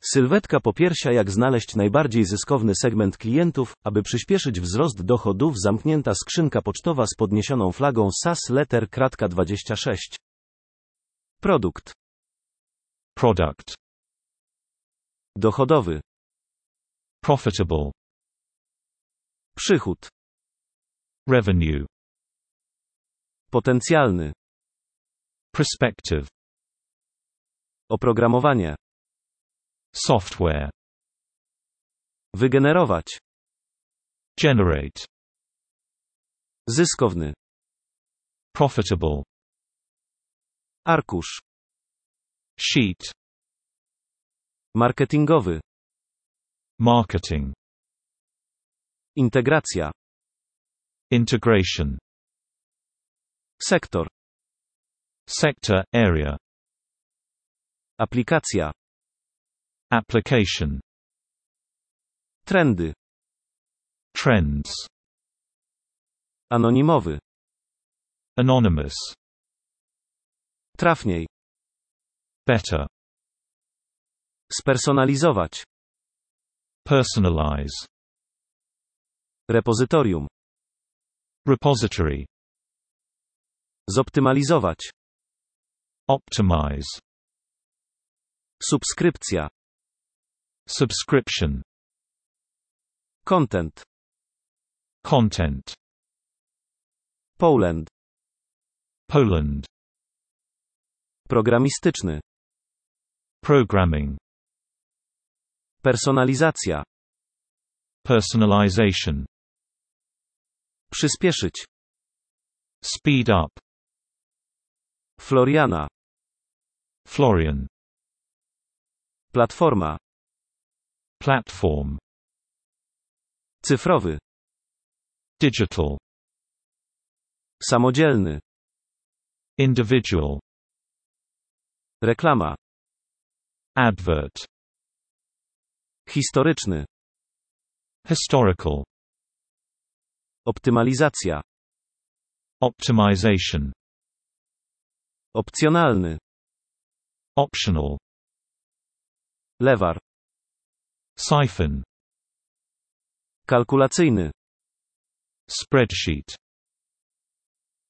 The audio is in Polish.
Sylwetka popiersia. Jak znaleźć najbardziej zyskowny segment klientów, aby przyspieszyć wzrost dochodów. Zamknięta skrzynka pocztowa z podniesioną flagą SAS Letter. 26. Produkt. Product. Dochodowy. Profitable. Przychód. Revenue. Potencjalny. Prospective. Oprogramowanie. Software. Wygenerować. Generate. Zyskowny. Profitable. Arkusz. Sheet. Marketingowy. Marketing. Integracja. Integration. Sektor. Sector, area. Aplikacja. Application. Trendy. Trends. Anonimowy. Anonymous. Trafniej. Better. Spersonalizować. Personalize. Repozytorium. Repository. Zoptymalizować. Optimize. Subskrypcja. Subscription. Content. Content. Poland. Poland. Programistyczny. Programming. Personalizacja. Personalization. Przyspieszyć. Speed up. Floriana. Florian. Platforma. Platform. Cyfrowy. Digital. Samodzielny. Individual. Reklama. Advert. Historyczny. Historical. Optymalizacja. Optimization. Opcjonalny. Optional. Lewar. Siphon. Kalkulacyjny. Spreadsheet.